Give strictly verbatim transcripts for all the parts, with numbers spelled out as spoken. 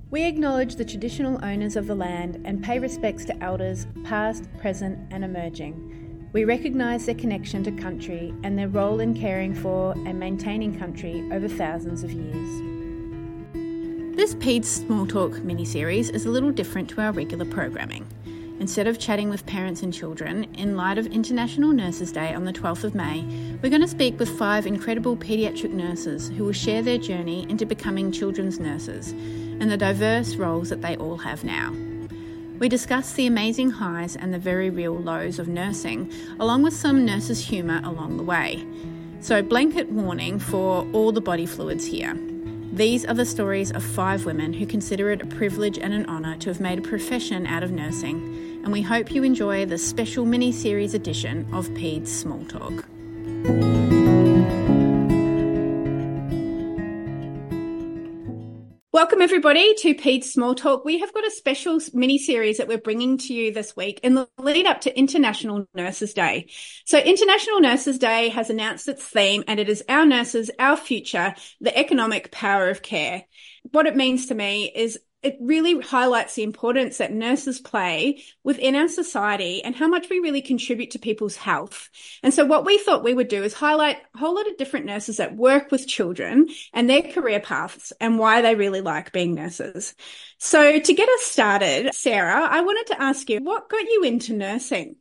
We acknowledge the traditional owners of the land and pay respects to elders past, present and emerging. We recognise their connection to country and their role in caring for and maintaining country over thousands of years. This Peds Small Talk mini-series is a little different to our regular programming. Instead of chatting with parents and children, in light of International Nurses Day on the twelfth of May, we're going to speak with five incredible paediatric nurses who will share their journey into becoming children's nurses and the diverse roles that they all have now. We discuss the amazing highs and the very real lows of nursing, along with some nurses' humour along the way. So blanket warning for all the body fluids here. These are the stories of five women who consider it a privilege and an honour to have made a profession out of nursing, and we hope you enjoy the special mini-series edition of Peds Small Talk. Welcome everybody to Peds Small Talk. We have got a special mini-series that we're bringing to you this week in the lead up to International Nurses Day. So International Nurses Day has announced its theme, and it is Our Nurses, Our Future, the Economic Power of Care. What it means to me is it really highlights the importance that nurses play within our society and how much we really contribute to people's health. And so what we thought we would do is highlight a whole lot of different nurses that work with children and their career paths and why they really like being nurses. So to get us started, Sarah, I wanted to ask you, what got you into nursing?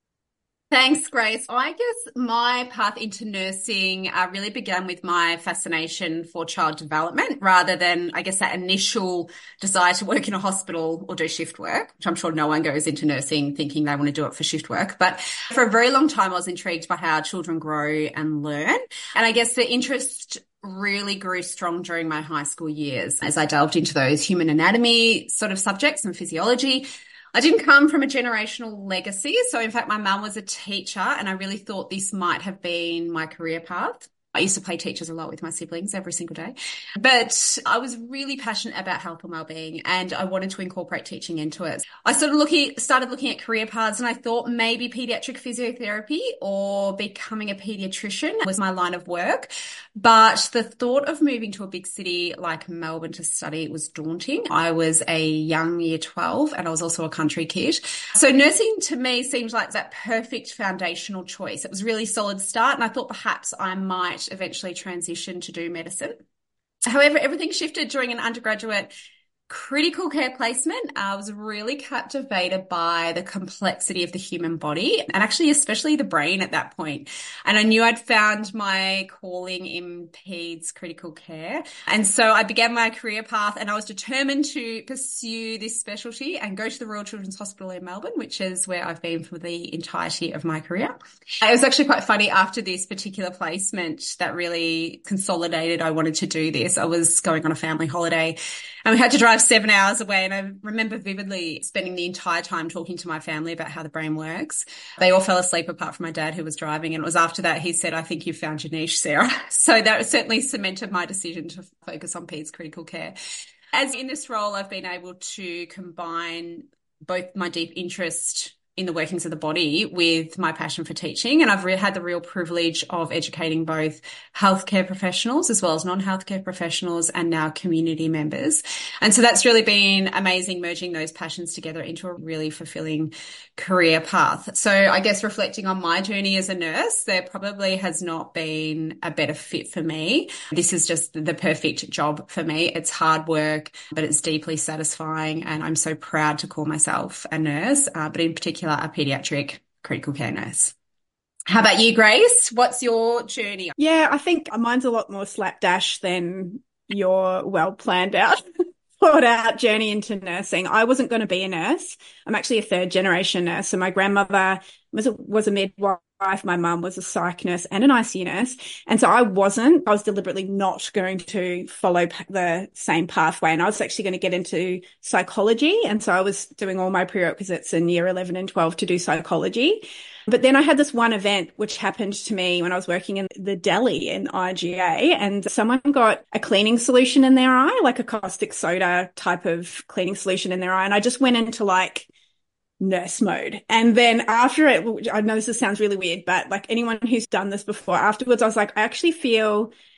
Thanks, Grace. I guess my path into nursing uh, really began with my fascination for child development rather than, I guess, that initial desire to work in a hospital or do shift work, which I'm sure no one goes into nursing thinking they want to do it for shift work. But for a very long time, I was intrigued by how children grow and learn. And I guess the interest really grew strong during my high school years as I delved into those human anatomy sort of subjects and physiology. I didn't come from a generational legacy. So in fact, my mum was a teacher and I really thought this might have been my career path. I used to play teachers a lot with my siblings every single day, but I was really passionate about health and wellbeing and I wanted to incorporate teaching into it. I sort of looking, started looking at career paths and I thought maybe pediatric physiotherapy or becoming a pediatrician was my line of work. But the thought of moving to a big city like Melbourne to study was daunting. I was a young year twelve and I was also a country kid. So nursing to me seemed like that perfect foundational choice. It was a really solid start and I thought perhaps I might eventually transition to do medicine. However, everything shifted during an undergraduate critical care placement. I was really captivated by the complexity of the human body and actually especially the brain at that point. And I knew I'd found my calling in peds critical care. And so I began my career path and I was determined to pursue this specialty and go to the Royal Children's Hospital in Melbourne, which is where I've been for the entirety of my career. It was actually quite funny after this particular placement that really consolidated I wanted to do this. I was going on a family holiday and we had to drive seven hours away. And I remember vividly spending the entire time talking to my family about how the brain works. They all fell asleep apart from my dad who was driving. And it was after that he said, I think you've found your niche, Sarah. So that certainly cemented my decision to focus on peds critical care. As in this role, I've been able to combine both my deep interest in the workings of the body with my passion for teaching. And I've re- had the real privilege of educating both healthcare professionals as well as non-healthcare professionals and now community members. And so that's really been amazing, merging those passions together into a really fulfilling career path. So I guess reflecting on my journey as a nurse, there probably has not been a better fit for me. This is just the perfect job for me. It's hard work, but it's deeply satisfying. And I'm so proud to call myself a nurse, uh, but in particular, a paediatric critical care nurse. How about you, Grace? What's your journey? Yeah, I think mine's a lot more slapdash than your well planned out, thought out journey into nursing. I wasn't going to be a nurse. I'm actually a third generation nurse. So my grandmother was a, was a midwife. My mum was a psych nurse and an I C U nurse. And so I wasn't, I was deliberately not going to follow the same pathway. And I was actually going to get into psychology. And so I was doing all my prerequisites in year eleven and twelve to do psychology. But then I had this one event which happened to me when I was working in the deli in I G A, and someone got a cleaning solution in their eye, like a caustic soda type of cleaning solution in their eye. And I just went into like nurse mode. And then after it, which I know this sounds really weird, but like anyone who's done this before, afterwards, I was like, I actually feel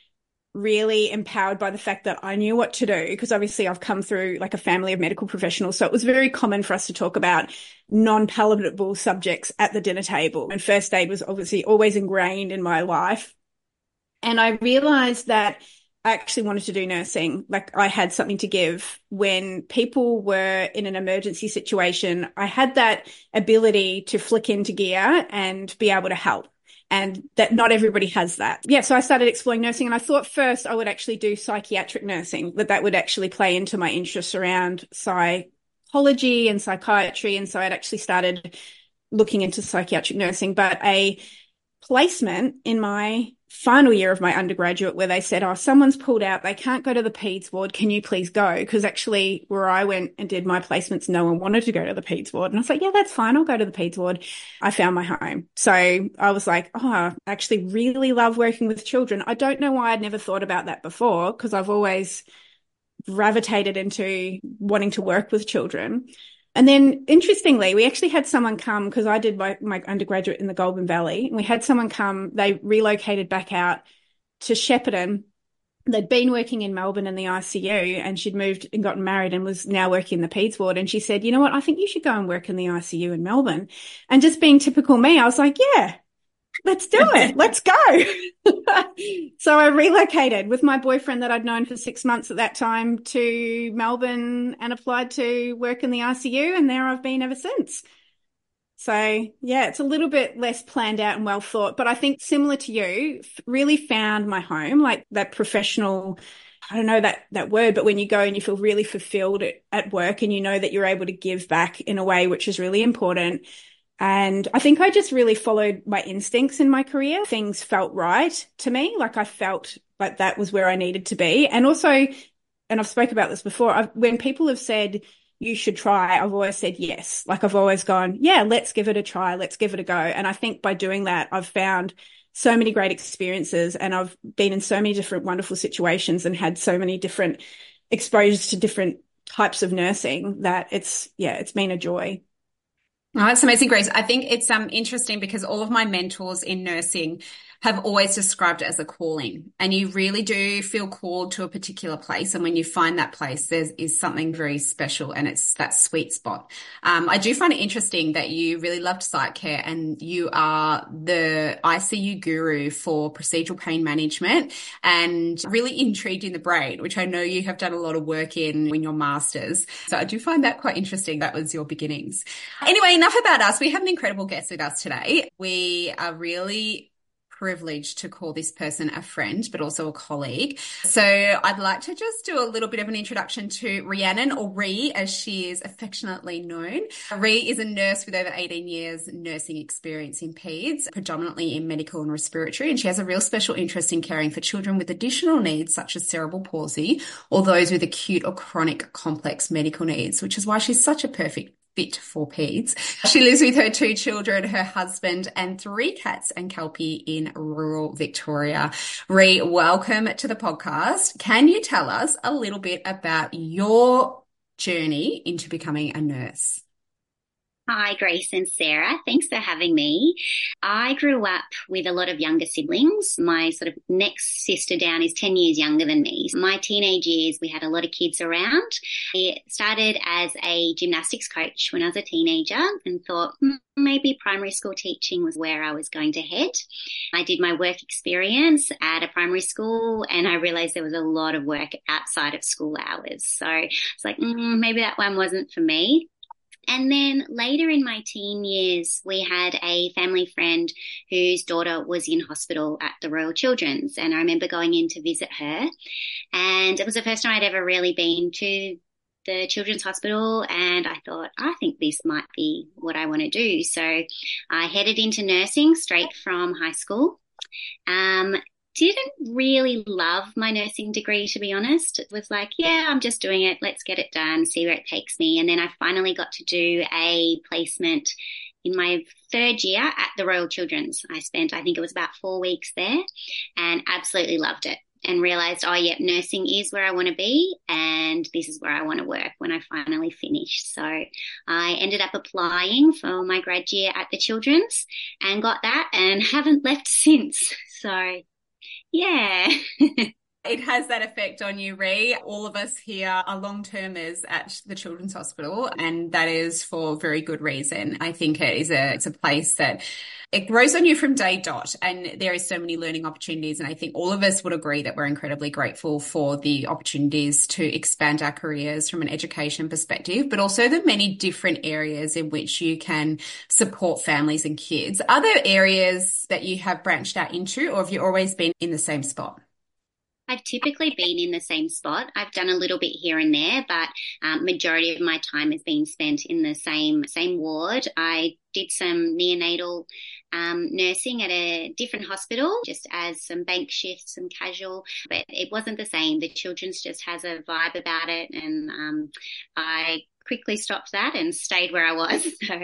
really empowered by the fact that I knew what to do, because obviously I've come through like a family of medical professionals. So it was very common for us to talk about non-palatable subjects at the dinner table. And first aid was obviously always ingrained in my life. And I realized that I actually wanted to do nursing. Like, I had something to give. When people were in an emergency situation, I had that ability to flick into gear and be able to help. And that not everybody has that. Yeah, so I started exploring nursing, and I thought first I would actually do psychiatric nursing, that that would actually play into my interests around psychology and psychiatry. And so I'd actually started looking into psychiatric nursing. But a placement in my final year of my undergraduate where they said, oh, someone's pulled out, they can't go to the peds ward, can you please go? Because actually where I went and did my placements, no one wanted to go to the peds ward. And I was like, yeah, that's fine, I'll go to the peds ward. I found my home. So I was like, oh, I actually really love working with children. I don't know why I'd never thought about that before, because I've always gravitated into wanting to work with children. And then interestingly, we actually had someone come, because I did my, my undergraduate in the Goulburn Valley, and we had someone come, they relocated back out to Shepparton. They'd been working in Melbourne in the I C U, and she'd moved and gotten married and was now working in the peds ward. And she said, you know what, I think you should go and work in the I C U in Melbourne. And just being typical me, I was like, yeah, let's do it. Let's go. So I relocated with my boyfriend that I'd known for six months at that time to Melbourne and applied to work in the I C U. And there I've been ever since. So yeah, it's a little bit less planned out and well thought, but I think similar to you, really found my home, like that professional, I don't know that, that word, but when you go and you feel really fulfilled at, at work, and you know that you're able to give back in a way which is really important. And I think I just really followed my instincts in my career. Things felt right to me. Like, I felt like that was where I needed to be. And also, and I've spoke about this before, I've, when people have said, you should try, I've always said yes. Like, I've always gone, yeah, let's give it a try. Let's give it a go. And I think by doing that, I've found so many great experiences, and I've been in so many different wonderful situations and had so many different exposures to different types of nursing that it's, yeah, it's been a joy. Oh, that's amazing, Grace. I think it's um interesting because all of my mentors in nursing have always described it as a calling, and you really do feel called to a particular place. And when you find that place, there is something very special, and it's that sweet spot. Um, I do find it interesting that you really loved psych care, and you are the I C U guru for procedural pain management, and really intrigued in the brain, which I know you have done a lot of work in in your masters. So I do find that quite interesting. That was your beginnings. Anyway, enough about us. We have an incredible guest with us today. We are really privileged to call this person a friend, but also a colleague. So I'd like to just do a little bit of an introduction to Rhiannon, or Rhi, as she is affectionately known. Rhi is a nurse with over eighteen years nursing experience in peds, predominantly in medical and respiratory, and she has a real special interest in caring for children with additional needs such as cerebral palsy, or those with acute or chronic complex medical needs, which is why she's such a perfect fit for peds. She lives with her two children, her husband, and three cats and Kelpie in rural Victoria. Rhi, welcome to the podcast. Can you tell us a little bit about your journey into becoming a nurse? Hi, Grace and Sarah. Thanks for having me. I grew up with a lot of younger siblings. My sort of next sister down is ten years younger than me. My teenage years, we had a lot of kids around. I started as a gymnastics coach when I was a teenager and thought hmm, maybe primary school teaching was where I was going to head. I did my work experience at a primary school, and I realized there was a lot of work outside of school hours. So it's like, mm, maybe that one wasn't for me. And then later in my teen years, we had a family friend whose daughter was in hospital at the Royal Children's. And I remember going in to visit her. And it was the first time I'd ever really been to the Children's Hospital. And I thought, I think this might be what I want to do. So I headed into nursing straight from high school. Um, Didn't really love my nursing degree, to be honest. It was like, yeah, I'm just doing it. Let's get it done, see where it takes me. And then I finally got to do a placement in my third year at the Royal Children's. I spent, I think it was about four weeks there, and absolutely loved it, and realized, oh, yeah, nursing is where I want to be, and this is where I want to work when I finally finish. So I ended up applying for my grad year at the Children's and got that, and haven't left since. So yeah. It has that effect on you, Ree. All of us here are long-termers at the Children's Hospital, and that is for very good reason. I think it is a, it's a place that it grows on you from day dot, and there is so many learning opportunities. And I think all of us would agree that we're incredibly grateful for the opportunities to expand our careers from an education perspective, but also the many different areas in which you can support families and kids. Are there areas that you have branched out into, or have you always been in the same spot? I've typically been in the same spot. I've done a little bit here and there, but um, majority of my time has been spent in the same same ward. I did some neonatal um, nursing at a different hospital, just as some bank shifts, some casual, but it wasn't the same. The children's just has a vibe about it, and um, I quickly stopped that and stayed where I was. So.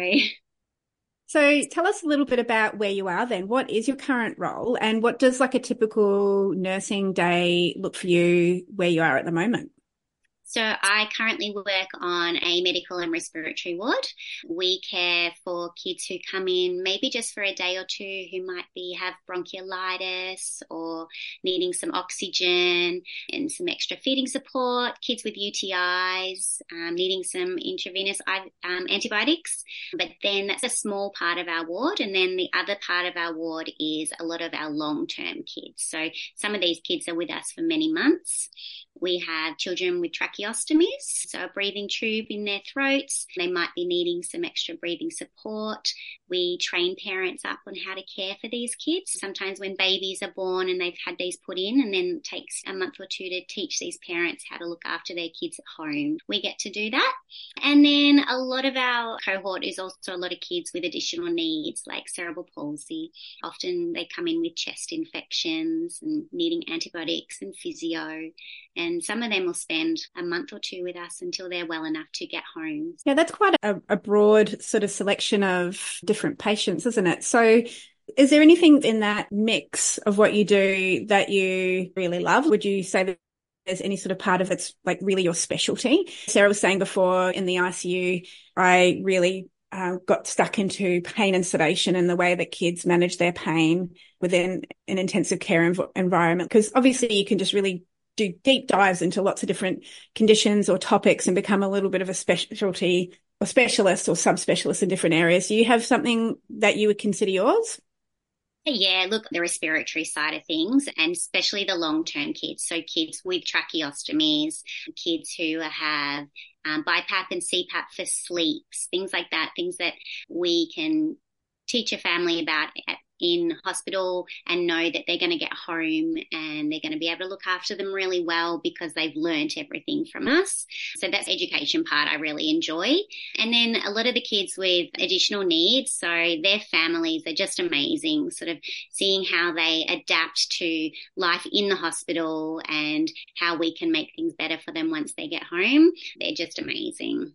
So tell us a little bit about where you are then. What is your current role, and what does like a typical nursing day look for you where you are at the moment? So I currently work on a medical and respiratory ward. We care for kids who come in maybe just for a day or two who might be have bronchiolitis or needing some oxygen and some extra feeding support, kids with U T Is, um, needing some intravenous um, antibiotics. But then that's a small part of our ward. And then the other part of our ward is a lot of our long-term kids. So some of these kids are with us for many months. We have children with tracheostomies, so a breathing tube in their throats. They might be needing some extra breathing support. We train parents up on how to care for these kids. Sometimes when babies are born and they've had these put in, and then it takes a month or two to teach these parents how to look after their kids at home. We get to do that. And then a lot of our cohort is also a lot of kids with additional needs like cerebral palsy. Often they come in with chest infections and needing antibiotics and physio. And some of them will spend a month or two with us until they're well enough to get home. Yeah, that's quite a, a broad sort of selection of different patients, isn't it? So is there anything in that mix of what you do that you really love? Would you say that there's any sort of part of it's like really your specialty? Sarah was saying before in the I C U, I really uh, got stuck into pain and sedation and the way that kids manage their pain within an intensive care env- environment. Because obviously you can just really do deep dives into lots of different conditions or topics and become a little bit of a specialty or specialist or subspecialist in different areas. Do you have something that you would consider yours? Yeah, look, the respiratory side of things, and especially the long-term kids. So kids with tracheostomies, kids who have um, BiPAP and C PAP for sleeps, things like that, things that we can teach a family about at in hospital and know that they're going to get home and they're going to be able to look after them really well because they've learnt everything from us. So that's the education part I really enjoy. And then a lot of the kids with additional needs, so their families are just amazing, sort of seeing how they adapt to life in the hospital and how we can make things better for them once they get home. They're just amazing.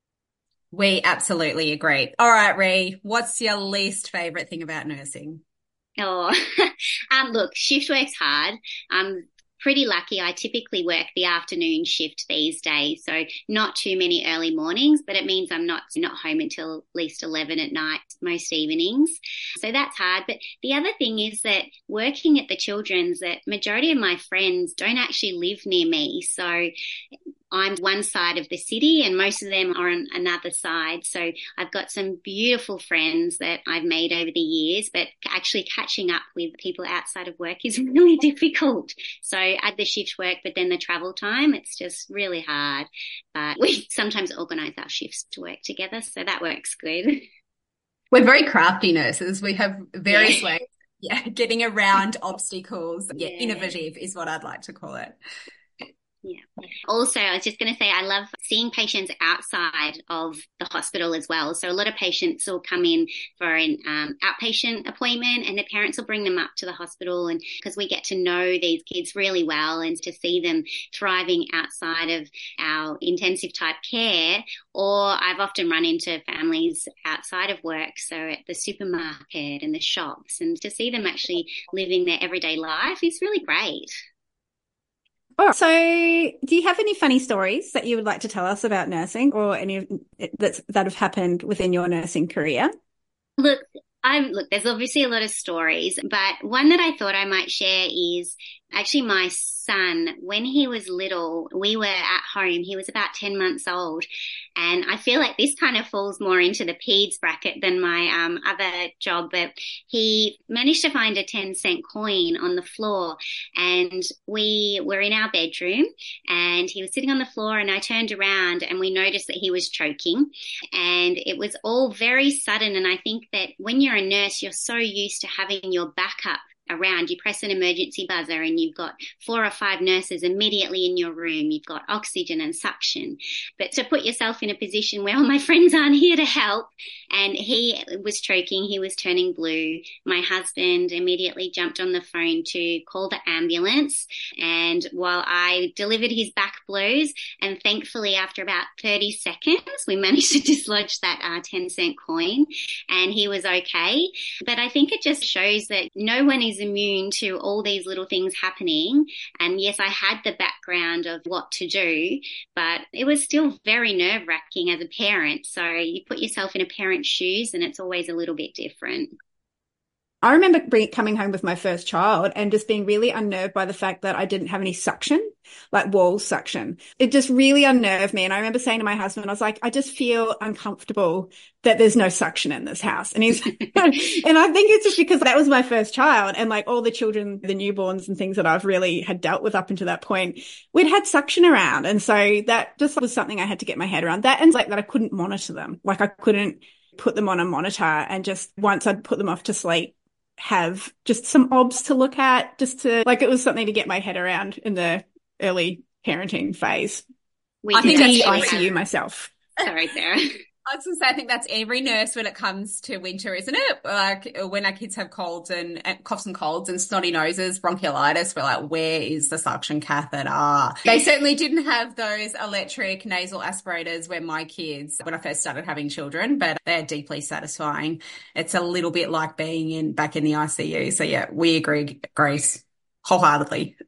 We absolutely agree. All right, Ree, what's your least favourite thing about nursing? Oh, um, look, shift work's hard. I'm pretty lucky. I typically work the afternoon shift these days, so not too many early mornings, but it means I'm not not home until at least eleven at night most evenings. So that's hard. But the other thing is that working at the Children's, that majority of my friends don't actually live near me. So I'm one side of the city and most of them are on another side. So I've got some beautiful friends that I've made over the years, but actually catching up with people outside of work is really difficult. So add the shift work, but then the travel time, it's just really hard. But we sometimes organise our shifts to work together, so that works good. We're very crafty nurses. We have various Yeah. ways, yeah, getting around obstacles. Yeah, Yeah. innovative is what I'd like to call it. Yeah. Also, I was just going to say, I love seeing patients outside of the hospital as well. So a lot of patients will come in for an um, outpatient appointment and their parents will bring them up to the hospital, and because we get to know these kids really well and to see them thriving outside of our intensive type care. Or I've often run into families outside of work, so at the supermarket and the shops, and to see them actually living their everyday life is really great. All right. So do you have any funny stories that you would like to tell us about nursing, or any that's, that have happened within your nursing career? Look, I'm, look, there's obviously a lot of stories, but one that I thought I might share is Actually, my son, when he was little, we were at home. He was about ten months old. And I feel like this kind of falls more into the peds bracket than my um, other job. But he managed to find a ten cent coin on the floor. And we were in our bedroom and he was sitting on the floor, and I turned around and we noticed that he was choking. And it was all very sudden. And I think that when you're a nurse, you're so used to having your backup around. You press an emergency buzzer and you've got four or five nurses immediately in your room. You've got oxygen and suction. But to put yourself in a position where all my friends aren't here to help, and he was choking, he was turning blue. My husband immediately jumped on the phone to call the ambulance. And while I delivered his back blows, and thankfully after about thirty seconds, we managed to dislodge that uh, ten cent coin and he was okay. But I think it just shows that no one is immune to all these little things happening. And yes, I had the background of what to do, but it was still very nerve-wracking as a parent. So you put yourself in a parent's shoes and it's always a little bit different. I remember coming home with my first child and just being really unnerved by the fact that I didn't have any suction, like wall suction. It just really unnerved me. And I remember saying to my husband, I was like, I just feel uncomfortable that there's no suction in this house. And he's, and I think it's just because that was my first child, and like all the children, the newborns and things that I've really had dealt with up until that point, we'd had suction around. And so that just was something I had to get my head around, that, and like that I couldn't monitor them. Like I couldn't put them on a monitor, and just once I'd put them off to sleep, have just some obs to look at, just to, like, it was something to get my head around in the early parenting phase. We I think that's I C U myself. Sorry, Sarah. I was going to say, I think that's every nurse when it comes to winter, isn't it? Like when our kids have colds and, and coughs and colds and snotty noses, bronchiolitis, we're like, where is the suction catheter? They certainly didn't have those electric nasal aspirators when my kids, when I first started having children, but they're deeply satisfying. It's a little bit like being in back in the I C U. So yeah, we agree, Grace, wholeheartedly.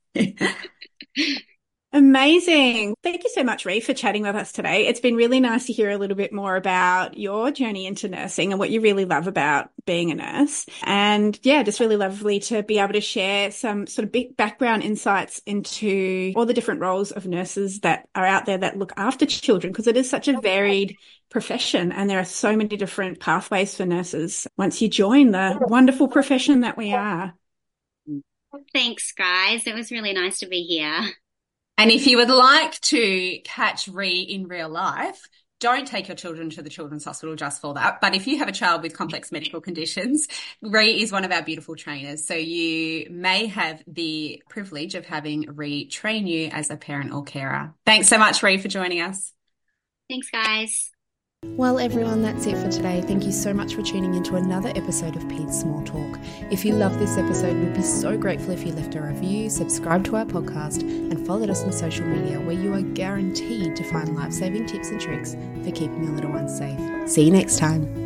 Amazing. Thank you so much, Ree, for chatting with us today. It's been really nice to hear a little bit more about your journey into nursing and what you really love about being a nurse. And yeah, just really lovely to be able to share some sort of big background insights into all the different roles of nurses that are out there that look after children, because it is such a varied profession and there are so many different pathways for nurses once you join the wonderful profession that we are. Thanks, guys. It was really nice to be here. And if you would like to catch Ree in real life, don't take your children to the Children's Hospital just for that. But if you have a child with complex medical conditions, Ree is one of our beautiful trainers. So you may have the privilege of having Ree train you as a parent or carer. Thanks so much, Ree, for joining us. Thanks, guys. Well, everyone, that's it for today. Thank you so much for tuning into another episode of Peds Small Talk. If you love this episode, we'd be so grateful if you left a review, subscribe to our podcast, and followed us on social media, where you are guaranteed to find life-saving tips and tricks for keeping your little ones safe. See you next time.